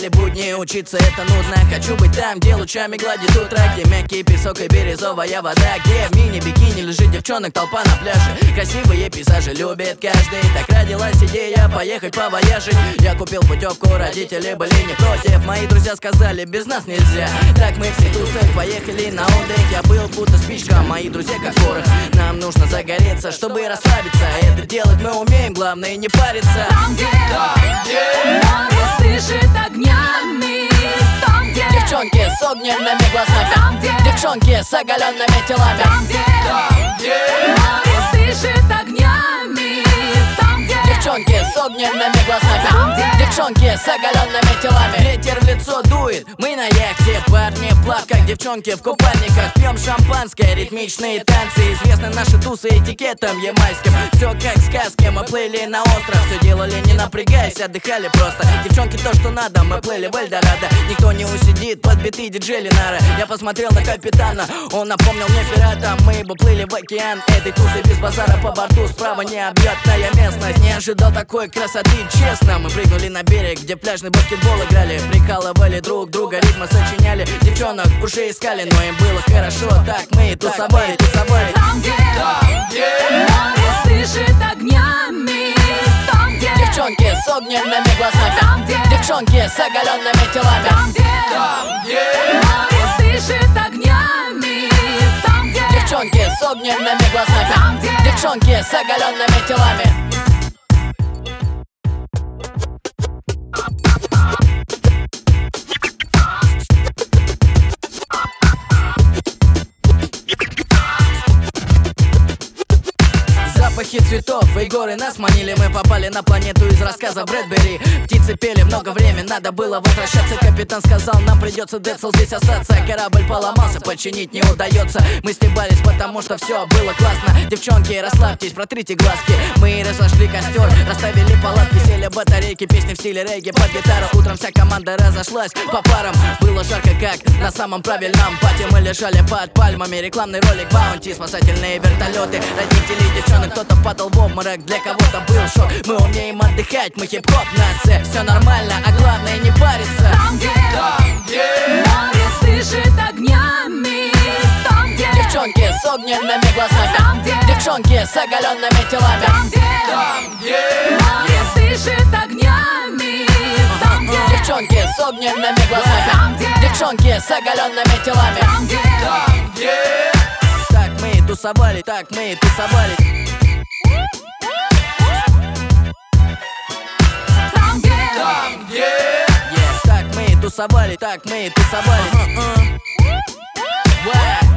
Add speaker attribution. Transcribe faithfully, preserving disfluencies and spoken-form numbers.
Speaker 1: Устали будни, учиться это нудно. Хочу быть там, где лучами гладит утро, где мягкий песок и бирюзовая вода, где в мини-бикини лежит девчонок толпа на пляже. Красивые пейзажи любит каждый. Так родилась идея поехать повояжить. Я купил путевку, родители были не против. Мои друзья сказали, без нас нельзя. Так мы все тусы поехали на отдых. Я был будто спичка, мои друзья как порох. Нам нужно загореться, чтобы расслабиться. Это делать мы умеем, главное не париться.
Speaker 2: Там, где, там, где море дышит огнями. Там, где
Speaker 1: девчонки с огненными глазами.
Speaker 2: Там, где
Speaker 1: девчонки с оголенными телами.
Speaker 2: Там, где,
Speaker 1: там, где
Speaker 2: море дышит огнями. Там, где
Speaker 1: девчонки с огненными глазами.
Speaker 2: Там, где
Speaker 1: девчонки с оголенными телами. Ветер в лицо дует, мы на яхте. Парни в плавках, девчонки в купальниках. Пьем шампанское, ритмичные танцы. Известны наши тусы этикетом ямайским. Все как в сказке, мы плыли на остров. Все делали не напрягаясь, отдыхали просто. Девчонки то, что надо, мы плыли в Эльдорадо. Никто не усидит под биты диджей Ленара. Я посмотрел на капитана, он напомнил мне пирата. Мы бы плыли в океан этой тусы без базара по борту. Справа необъятная местность, не ожидал такой красоты, честно. Мы прыгнули на берег, где пляжный баскетбол играли. Прикалывали друг друга, ритмы сочиняли. Девчонок уже искали, но им было хорошо. Так мы и тусовали, тусовали.
Speaker 2: Там, где,
Speaker 1: там, где
Speaker 2: море дышит огнями. Там, где
Speaker 1: девчонки с огненными глазами.
Speaker 2: Там, где
Speaker 1: девчонки с оголенными телами.
Speaker 2: Там, где
Speaker 1: там, где
Speaker 2: море дышит огнями. Там, где
Speaker 1: девчонки с огненными глазами.
Speaker 2: Там, где
Speaker 1: девчонки с оголенными телами. Запахи цветов и горы нас манили. Мы попали на планету из рассказа Брэдбери. Птицы пели много времени, надо было возвращаться. Капитан сказал, нам придется, Децл, здесь остаться. Корабль поломался, починить не удается. Мы стебались, потому что все было классно. Девчонки, расслабьтесь, протрите глазки. Мы разожгли костер, расставили палатки, сели батарейки, песни в стиле регги под гитару. Утром вся команда разошлась по парам. Было жарко, как на самом правильном пати. Мы лежали под пальмами, рекламный ролик Баунти, спасательные вертолеты, родители девчонок. Кто-то падал в обморок, для кого-то был шок. Мы умеем отдыхать, мы хип-хоп нация. Все нормально, а главное не париться.
Speaker 2: Там, где,
Speaker 1: там, где
Speaker 2: море дышит огнями. Там, где
Speaker 1: девчонки с огненными глазами.
Speaker 2: Там, где
Speaker 1: девчонки с оголенными телами.
Speaker 2: Там, где
Speaker 1: там, где
Speaker 2: море дышит огнями. Там, где
Speaker 1: девчонки с огненными глазами.
Speaker 2: Там, где
Speaker 1: девчонки с оголенными телами.
Speaker 2: Там, где
Speaker 1: там, где так мы и тусовали, так мы и тусовали.
Speaker 2: Там, где
Speaker 1: Там, где yeah. Так мы и тусовали, так мы и тусовали. uh-huh, uh.